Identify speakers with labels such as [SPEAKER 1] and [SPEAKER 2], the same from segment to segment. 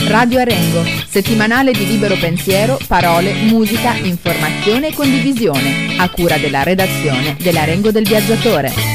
[SPEAKER 1] Radio Arengo, settimanale di libero pensiero, parole, musica, informazione e condivisione, a cura della redazione dell'Arengo del Viaggiatore.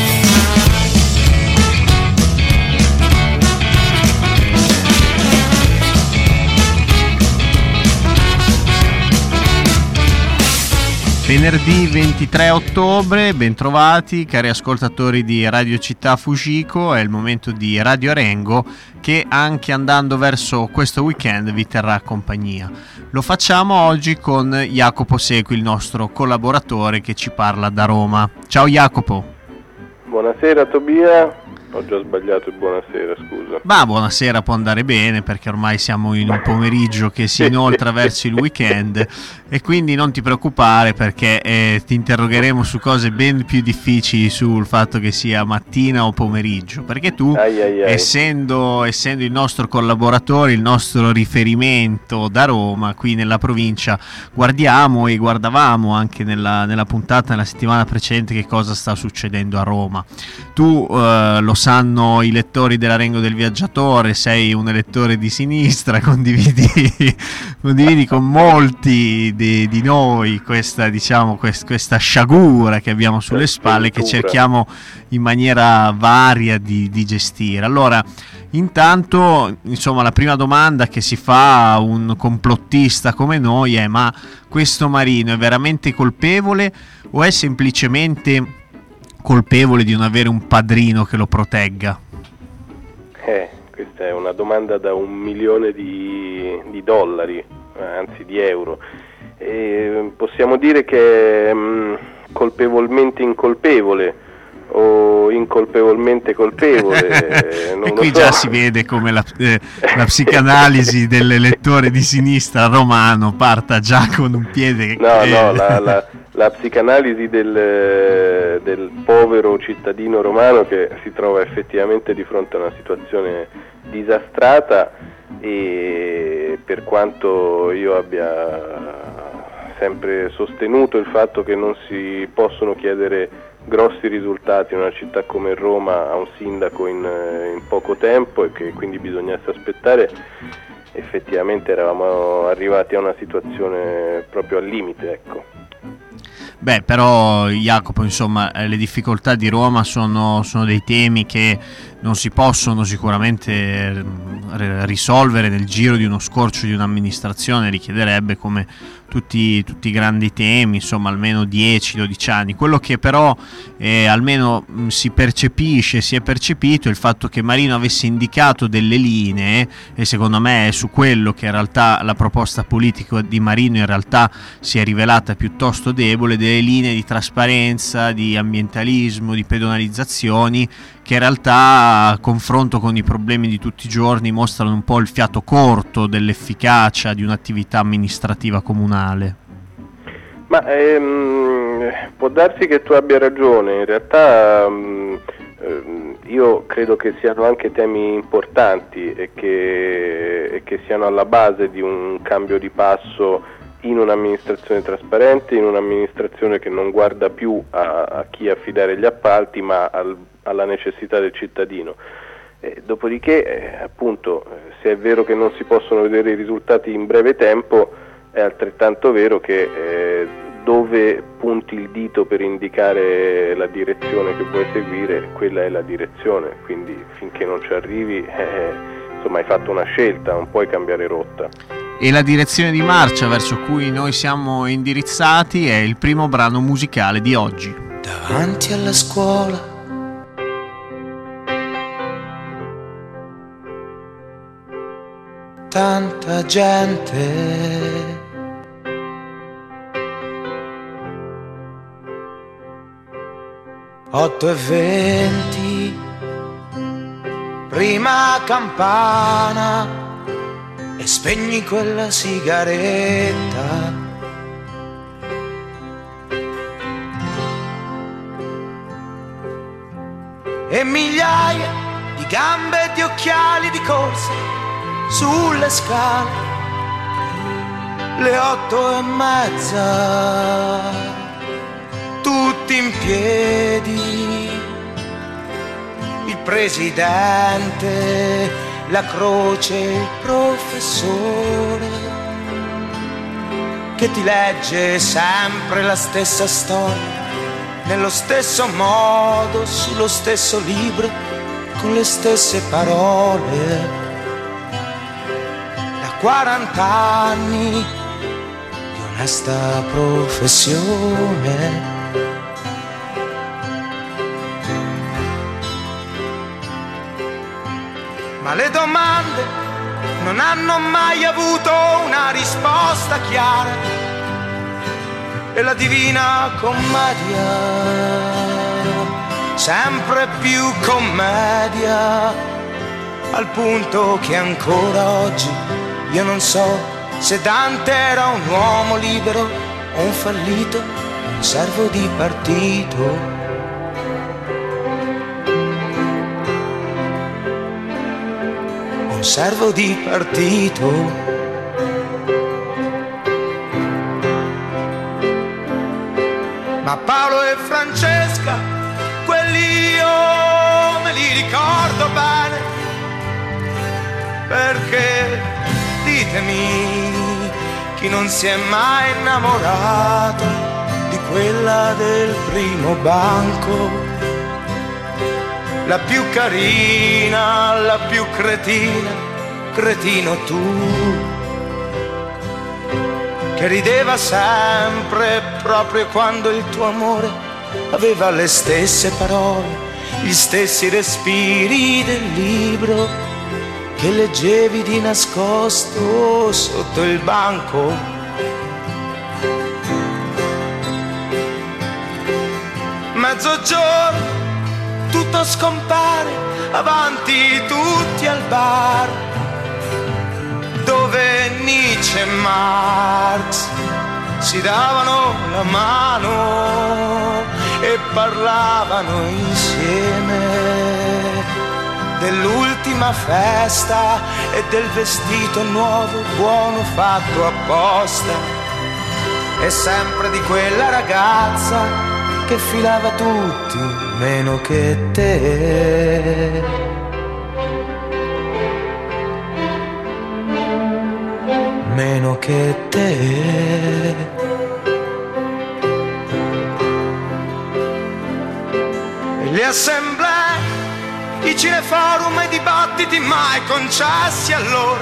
[SPEAKER 2] Venerdì 23 ottobre, bentrovati cari ascoltatori di Radio Città Fujiko, è il momento di Radio Arengo che anche andando verso questo weekend vi terrà compagnia. Lo facciamo oggi con Jacopo Sequi, il nostro collaboratore che ci parla da Roma. Ciao Jacopo.
[SPEAKER 3] Buonasera Tobia. Ho già sbagliato il buonasera, scusa.
[SPEAKER 2] Ma buonasera può andare bene perché ormai siamo in un pomeriggio che si inoltra verso il weekend e quindi non ti preoccupare perché ti interrogheremo su cose ben più difficili sul fatto che sia mattina o pomeriggio, perché tu essendo il nostro collaboratore, il nostro riferimento da Roma qui nella provincia, guardiamo e guardavamo anche nella puntata nella settimana precedente che cosa sta succedendo a Roma. Tu lo sanno i lettori dell'Arengo del Viaggiatore, sei un elettore di sinistra, condividi con molti di noi questa sciagura che abbiamo sulle spalle, che cerchiamo in maniera varia di gestire. Allora, intanto, insomma, la prima domanda che si fa a un complottista come noi è: ma questo Marino è veramente colpevole o è semplicemente colpevole di non avere un padrino che lo protegga?
[SPEAKER 3] Questa è una domanda da $1 milione di dollari, anzi di euro. Possiamo dire che è colpevolmente incolpevole o incolpevolmente colpevole.
[SPEAKER 2] Non e qui già si vede come la psicanalisi dell'elettore di sinistra romano parta già con un piede.
[SPEAKER 3] La psicanalisi del povero cittadino romano che si trova effettivamente di fronte a una situazione disastrata, e per quanto io abbia sempre sostenuto il fatto che non si possono chiedere grossi risultati in una città come Roma a un sindaco in poco tempo e che quindi bisognasse aspettare, effettivamente eravamo arrivati a una situazione proprio al limite, ecco.
[SPEAKER 2] Beh, però Jacopo, insomma, le difficoltà di Roma sono dei temi che non si possono sicuramente risolvere nel giro di uno scorcio di un'amministrazione, richiederebbe, come tutti i grandi temi, insomma, almeno 10-12 anni. Quello che però almeno si è percepito è il fatto che Marino avesse indicato delle linee, e secondo me è su quello che in realtà la proposta politica di Marino in realtà si è rivelata piuttosto debole, delle linee di trasparenza, di ambientalismo, di pedonalizzazioni, che in realtà a confronto con i problemi di tutti i giorni mostrano un po' il fiato corto dell'efficacia di un'attività amministrativa comunale.
[SPEAKER 3] Ma può darsi che tu abbia ragione, in realtà io credo che siano anche temi importanti e che siano alla base di un cambio di passo in un'amministrazione trasparente, in un'amministrazione che non guarda più a chi affidare gli appalti ma alla necessità del cittadino. Dopodiché, appunto, se è vero che non si possono vedere i risultati in breve tempo, è altrettanto vero che dove punti il dito per indicare la direzione che vuoi seguire, quella è la direzione, quindi finché non ci arrivi, insomma, hai fatto una scelta, non puoi cambiare rotta.
[SPEAKER 2] E la direzione di marcia verso cui noi siamo indirizzati è il primo brano musicale di oggi.
[SPEAKER 4] Davanti alla scuola, tanta gente, 8:20, prima campana, e spegni quella sigaretta. E migliaia di gambe e di occhiali di corsa sulle scale, le 8:30, tutti in piedi, il presidente la croce, il professore che ti legge sempre la stessa storia, nello stesso modo, sullo stesso libro, con le stesse parole. Da 40 anni di onesta professione. Ma le domande non hanno mai avuto una risposta chiara, e la divina commedia, sempre più commedia, al punto che ancora oggi io non so se Dante era un uomo libero o un fallito, un servo di partito. Servo di partito. Ma Paolo e Francesca, quelli io me li ricordo bene, perché ditemi chi non si è mai innamorato di quella del primo banco, la più carina, la più cretina, cretino tu, che rideva sempre proprio quando il tuo amore aveva le stesse parole, gli stessi respiri del libro che leggevi di nascosto sotto il banco. Mezzogiorno, tutto scompare, avanti tutti al bar, dove Nietzsche e Marx si davano la mano e parlavano insieme dell'ultima festa e del vestito nuovo, buono, fatto apposta, e sempre di quella ragazza che filava tutti meno che te. Meno che te. E le assemblee, i cineforum e i dibattiti mai concessi allora,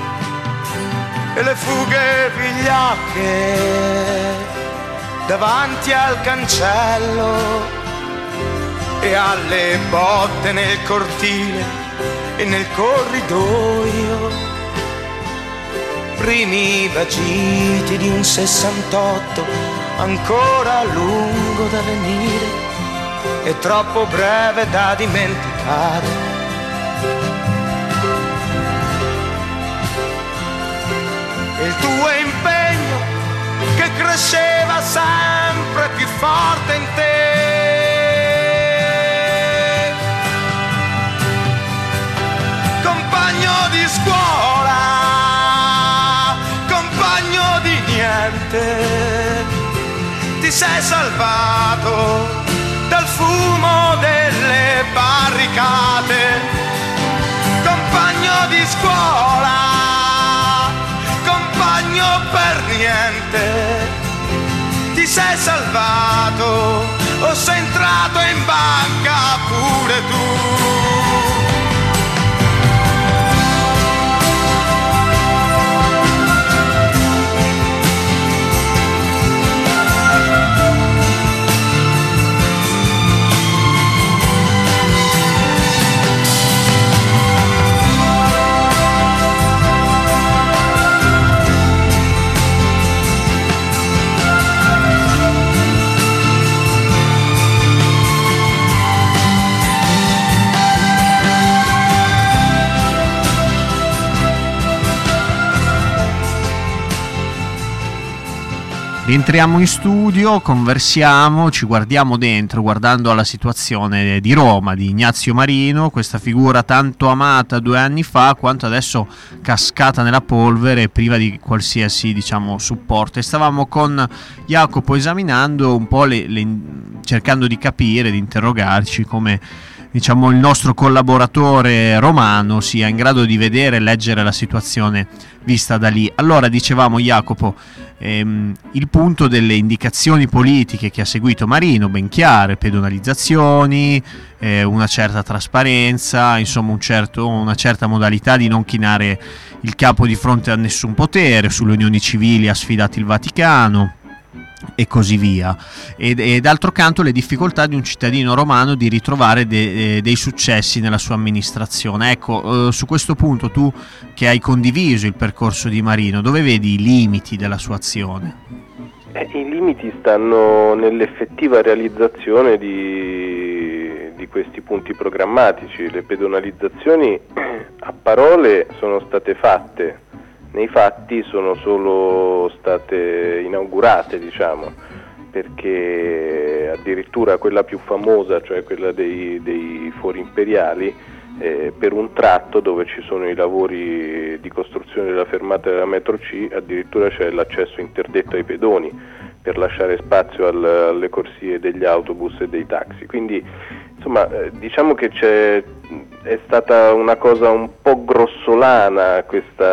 [SPEAKER 4] e le fughe vigliacche davanti al cancello, e alle botte nel cortile e nel corridoio, primi vagiti di un 68 ancora a lungo da venire e troppo breve da dimenticare. Il tuo impegno che cresceva sempre più forte in te, compagno di scuola, compagno di niente, ti sei salvato dal fumo delle barricate, compagno di scuola, compagno per niente, ti sei salvato, o sei entrato in banca pure tu.
[SPEAKER 2] Rientriamo in studio, conversiamo, ci guardiamo dentro, guardando alla situazione di Roma, di Ignazio Marino, questa figura tanto amata 2 anni fa, quanto adesso cascata nella polvere, priva di qualsiasi, diciamo, supporto. E stavamo con Jacopo esaminando un po' cercando di capire, di interrogarci come diciamo, il nostro collaboratore romano sia in grado di vedere e leggere la situazione vista da lì. Allora, dicevamo, Jacopo, il punto delle indicazioni politiche che ha seguito Marino, ben chiare: pedonalizzazioni, una certa trasparenza, insomma una certa modalità di non chinare il capo di fronte a nessun potere. Sulle unioni civili ha sfidato il Vaticano e così via, e d'altro canto le difficoltà di un cittadino romano di ritrovare dei successi nella sua amministrazione. Ecco, su questo punto, tu che hai condiviso il percorso di Marino, dove vedi i limiti della sua azione?
[SPEAKER 3] I limiti stanno nell'effettiva realizzazione di questi punti programmatici. Le pedonalizzazioni a parole sono state fatte, nei fatti sono solo state inaugurate, diciamo, perché addirittura quella più famosa, cioè quella dei fori imperiali, per un tratto dove ci sono i lavori di costruzione della fermata della metro C, addirittura c'è l'accesso interdetto ai pedoni per lasciare spazio alle corsie degli autobus e dei taxi. Quindi insomma, diciamo che è stata una cosa un po' grossolana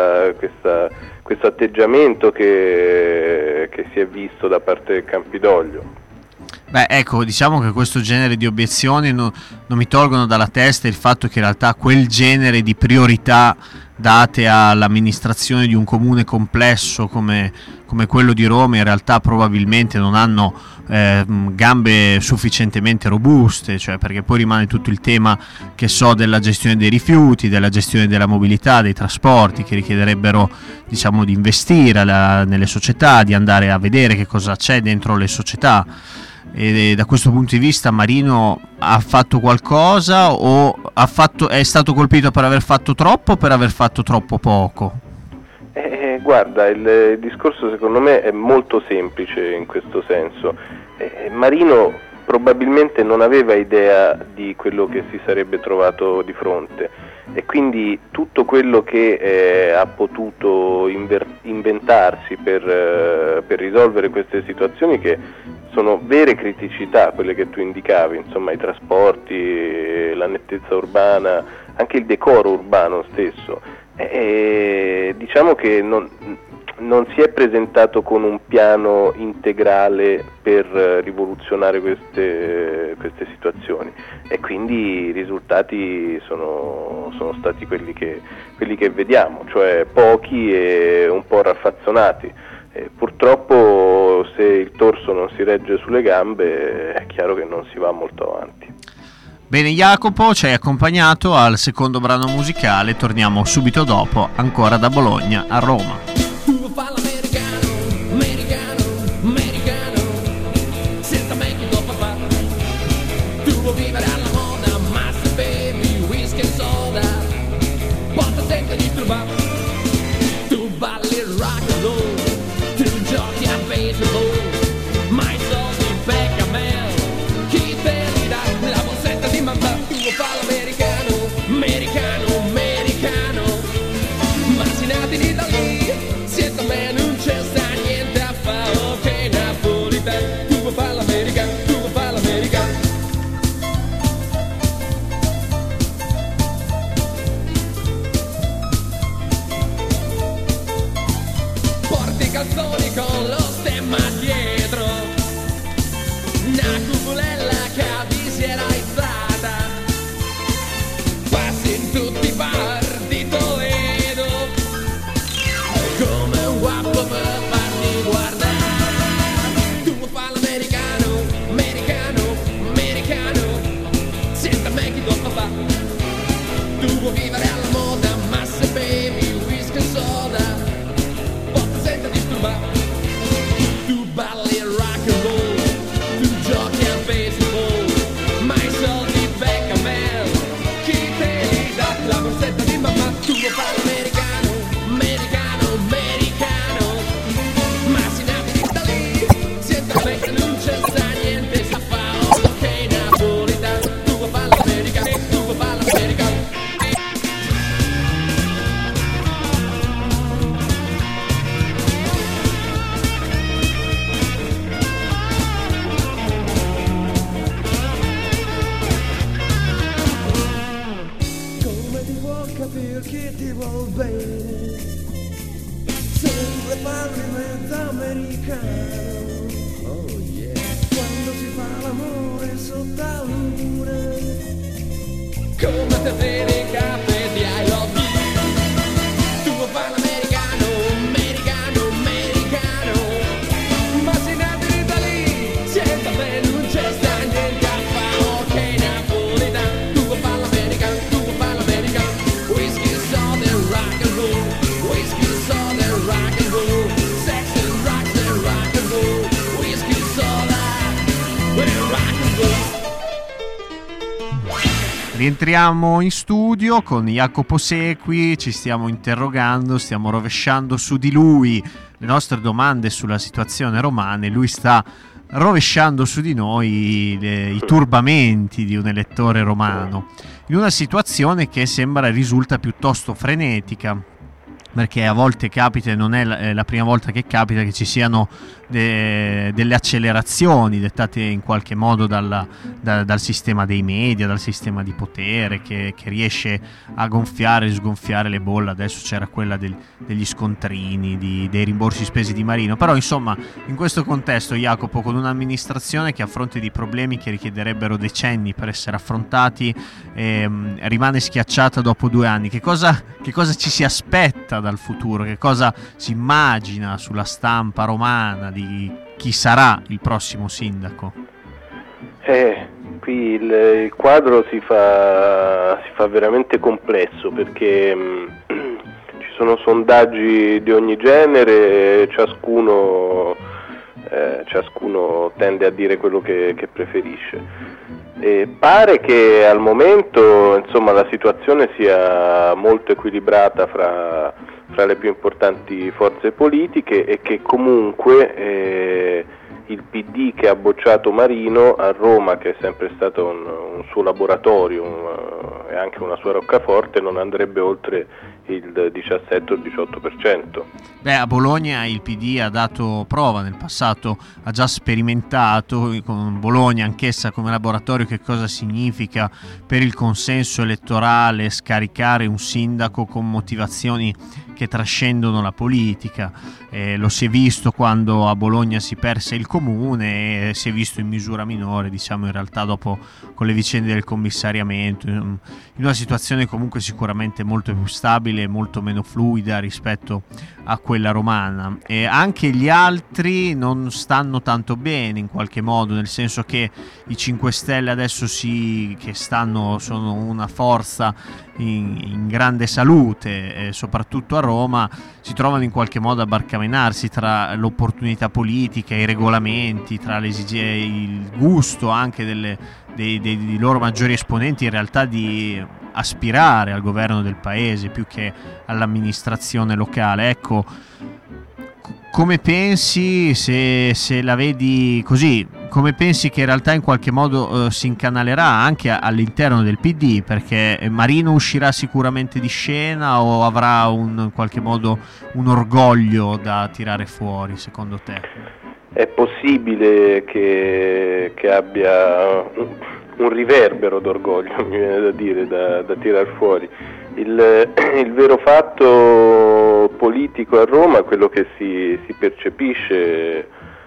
[SPEAKER 3] questo atteggiamento che si è visto da parte del Campidoglio.
[SPEAKER 2] Beh, ecco, diciamo che questo genere di obiezioni non mi tolgono dalla testa il fatto che in realtà quel genere di priorità date all'amministrazione di un comune complesso come quello di Roma in realtà probabilmente non hanno gambe sufficientemente robuste, cioè, perché poi rimane tutto il tema, che so, della gestione dei rifiuti, della gestione della mobilità, dei trasporti, che richiederebbero, diciamo, di investire nelle società, di andare a vedere che cosa c'è dentro le società. E da questo punto di vista Marino ha fatto qualcosa, o è stato colpito per aver fatto troppo o per aver fatto troppo poco?
[SPEAKER 3] Guarda, il discorso secondo me è molto semplice in questo senso. Marino probabilmente non aveva idea di quello che si sarebbe trovato di fronte, e quindi tutto quello che ha potuto inventarsi per risolvere queste situazioni, che sono vere criticità, quelle che tu indicavi, insomma, i trasporti, la nettezza urbana, anche il decoro urbano stesso, diciamo che non si è presentato con un piano integrale per rivoluzionare queste situazioni, e quindi i risultati sono stati quelli che vediamo, cioè pochi e un po' raffazzonati. Purtroppo, se il torso non si regge sulle gambe, è chiaro che non si va molto avanti.
[SPEAKER 2] Bene, Jacopo, ci hai accompagnato al secondo brano musicale, torniamo subito dopo, ancora da Bologna a Roma.
[SPEAKER 5] Con lo stemma dietro, una cupolilla che avvisi era izzata, passi in tutti i bar di Toledo, come un guapo per farmi guardare. Tu vuoi fare l'americano, americano, americano, senta me chi dopo fa. Tu vuoi vivere alla moda, ma se bevi whisky e soda, poi ti senti disturbato. Tu balli rock and roll, tu giochi a baseball, ma i soldi becca me, chi te li dà? La borsetta di mamma. Tu vuoi fare l'americano, americano, americano, ma si nati da lì, senza me che non c'è sta niente, sa Paolo che è napolitano. Tu vuoi fare l'americano, tu vuoi fare l'americano. che ti vuol bene, sempre parli mezzo americano, oh yeah. Quando si fa l'amore sotto la luna, come te vedi in caffè di I love you. Tu vuoi fare l'americano, americano, americano, ma se nato in Italia, senza me non c'è sta niente a fare, ok napolitano. Tu vuoi fare l'americano, tu vuoi fare l'americano, whisky, southern rock and roll, whisky, southern rock and roll, sex and rock and roll, whisky, southern rock and roll.
[SPEAKER 2] Rientriamo in studio con Jacopo Sequi, ci stiamo interrogando, stiamo rovesciando su di lui le nostre domande sulla situazione romana e lui sta rovesciando su di noi i turbamenti di un elettore romano, in una situazione che risulta piuttosto frenetica, perché a volte capita, e non è la prima volta che capita, che ci siano delle accelerazioni dettate in qualche modo dal sistema dei media, dal sistema di potere che riesce a gonfiare e sgonfiare le bolle. Adesso c'era quella degli scontrini, dei rimborsi spesi di Marino, però insomma in questo contesto, Jacopo, con un'amministrazione che a fronte di problemi che richiederebbero decenni per essere affrontati rimane schiacciata dopo 2 anni, che cosa ci si aspetta dal futuro, che cosa si immagina sulla stampa romana di chi sarà il prossimo sindaco?
[SPEAKER 3] Qui il quadro si fa veramente complesso, perché ci sono sondaggi di ogni genere, ciascuno tende a dire quello che preferisce. Pare che al momento, insomma, la situazione sia molto equilibrata fra le più importanti forze politiche e che comunque il PD, che ha bocciato Marino, a Roma, che è sempre stato un suo laboratorio e anche una sua roccaforte, non andrebbe oltre il 17 o il 18%.
[SPEAKER 2] A Bologna il PD ha dato prova nel passato, ha già sperimentato con Bologna anch'essa come laboratorio che cosa significa per il consenso elettorale scaricare un sindaco con motivazioni che trascendono la politica. Lo si è visto quando a Bologna si perse il comune e si è visto in misura minore, diciamo, in realtà dopo con le vicende del commissariamento, in una situazione comunque sicuramente molto più stabile e molto meno fluida rispetto a quella romana. E anche gli altri non stanno tanto bene in qualche modo, nel senso che i 5 Stelle adesso sono una forza in grande salute, soprattutto a Roma, si trovano in qualche modo a barcamenarsi tra l'opportunità politica, i regolamenti, tra il gusto anche dei loro maggiori esponenti in realtà di aspirare al governo del paese più che all'amministrazione locale. Ecco, come pensi, se la vedi così, come pensi che in realtà in qualche modo si incanalerà anche all'interno del PD? Perché Marino uscirà sicuramente di scena o avrà in qualche modo un orgoglio da tirare fuori, secondo te?
[SPEAKER 3] È possibile che abbia un riverbero d'orgoglio, mi viene da dire, da tirar fuori. Il vero fatto politico a Roma, quello che si percepisce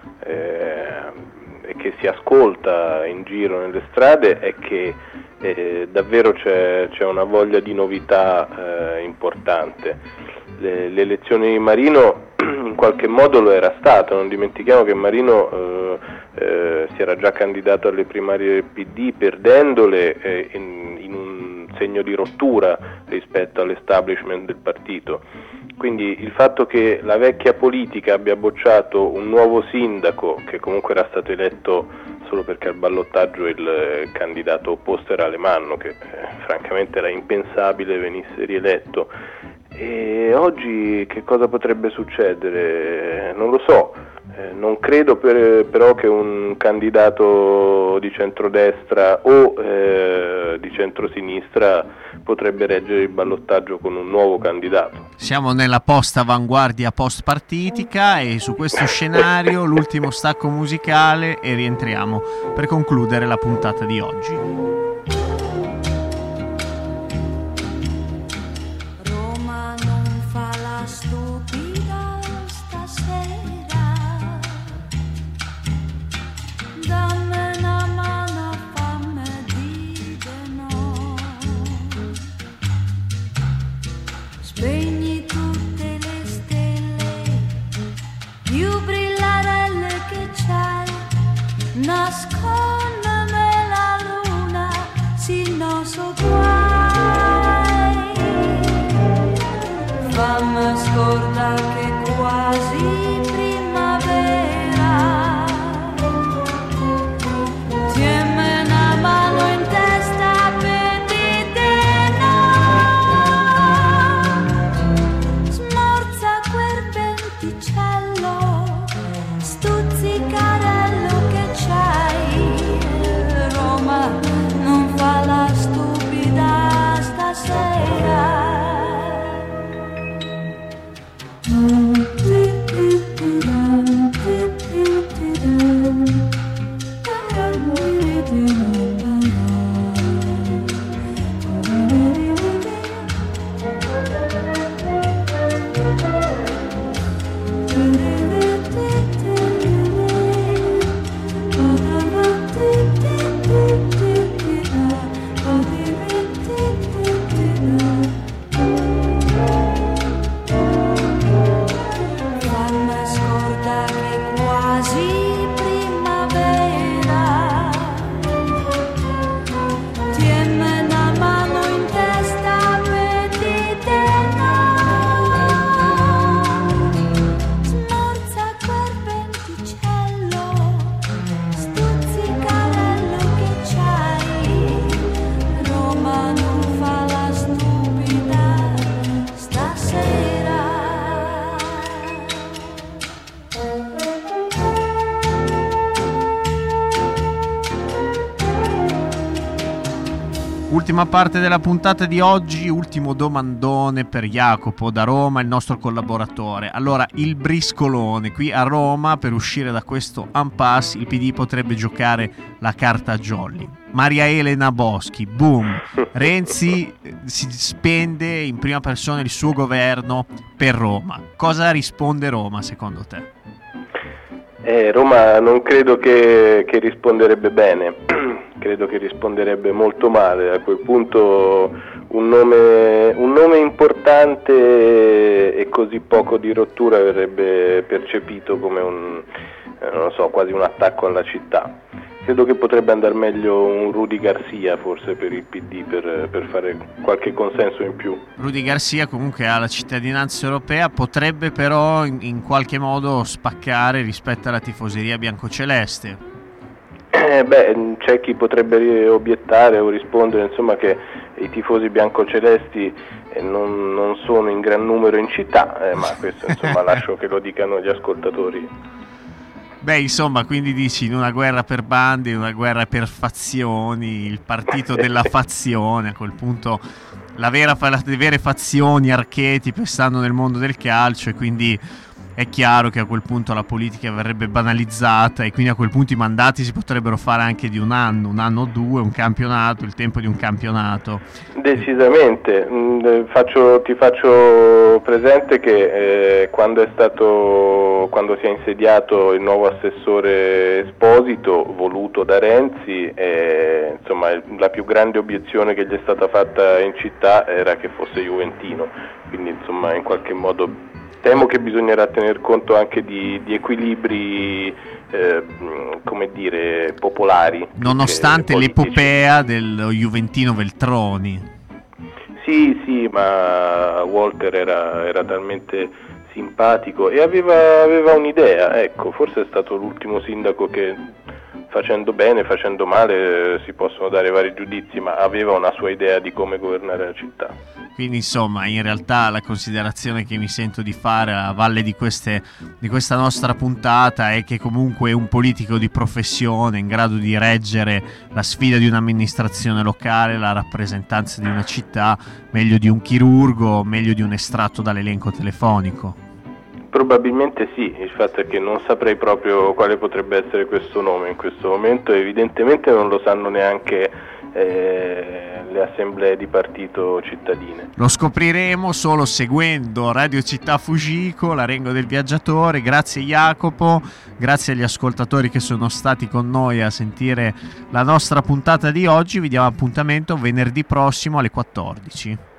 [SPEAKER 3] e che si ascolta in giro nelle strade, è che davvero c'è una voglia di novità importante. Le elezioni di Marino in qualche modo lo era stato, non dimentichiamo che Marino si era già candidato alle primarie del PD perdendole in un segno di rottura rispetto all'establishment del partito. Quindi il fatto che la vecchia politica abbia bocciato un nuovo sindaco, che comunque era stato eletto solo perché al ballottaggio il candidato opposto era Alemanno, che francamente era impensabile venisse rieletto, e oggi che cosa potrebbe succedere? Non lo so. Non credo però che un candidato di centrodestra o di centrosinistra potrebbe reggere il ballottaggio con un nuovo candidato.
[SPEAKER 2] Siamo nella post-avanguardia post-partitica e su questo scenario l'ultimo stacco musicale e rientriamo per concludere la puntata di oggi.
[SPEAKER 6] non so guai, fammi scordare che quasi primavera, tienmi una mano in testa per dite no, smorza quel venticello, stuzzicarello che c'hai, Roma non fa la stupida stasera.
[SPEAKER 2] Ultima parte della puntata di oggi, ultimo domandone per Jacopo da Roma, il nostro collaboratore. Allora, il briscolone qui a Roma, per uscire da questo impasse, il PD potrebbe giocare la carta jolly. Maria Elena Boschi, boom, Renzi si spende in prima persona il suo governo per Roma. Cosa risponde Roma secondo te?
[SPEAKER 3] Roma non credo che risponderebbe bene, credo che risponderebbe molto male. A quel punto un nome importante e così poco di rottura verrebbe percepito come quasi un attacco alla città. Credo che potrebbe andare meglio un Rudy Garcia forse per il PD per fare qualche consenso in più. Rudy
[SPEAKER 2] Garcia comunque ha la cittadinanza europea, potrebbe però in qualche modo spaccare rispetto alla tifoseria biancoceleste.
[SPEAKER 3] C'è chi potrebbe obiettare o rispondere insomma che i tifosi biancocelesti non sono in gran numero in città, ma questo insomma lascio che lo dicano gli ascoltatori.
[SPEAKER 2] Insomma, quindi dici in una guerra per bande, in una guerra per fazioni, il partito della fazione, a quel punto le vere fazioni archetipe stanno nel mondo del calcio e quindi è chiaro che a quel punto la politica verrebbe banalizzata e quindi a quel punto i mandati si potrebbero fare anche di un anno o due, un campionato, il tempo di un campionato.
[SPEAKER 3] Decisamente, ti faccio presente che quando si è insediato il nuovo assessore Esposito, voluto da Renzi, insomma la più grande obiezione che gli è stata fatta in città era che fosse juventino, quindi insomma in qualche modo temo che bisognerà tener conto anche di equilibri, popolari.
[SPEAKER 2] Nonostante l'epopea del juventino Veltroni.
[SPEAKER 3] Sì, ma Walter era talmente simpatico e aveva un'idea, ecco, forse è stato l'ultimo sindaco che facendo bene, facendo male si possono dare vari giudizi, ma aveva una sua idea di come governare la città.
[SPEAKER 2] Quindi insomma, in realtà la considerazione che mi sento di fare a valle di questa nostra puntata è che comunque un politico di professione in grado di reggere la sfida di un'amministrazione locale, la rappresentanza di una città, meglio di un chirurgo, meglio di un estratto dall'elenco telefonico.
[SPEAKER 3] Probabilmente sì, il fatto è che non saprei proprio quale potrebbe essere questo nome in questo momento, evidentemente non lo sanno neanche le assemblee di partito cittadine.
[SPEAKER 2] Lo scopriremo solo seguendo Radio Città Fugico, l'Arengo del Viaggiatore. Grazie Jacopo, grazie agli ascoltatori che sono stati con noi a sentire la nostra puntata di oggi. Vi diamo appuntamento venerdì prossimo alle 14.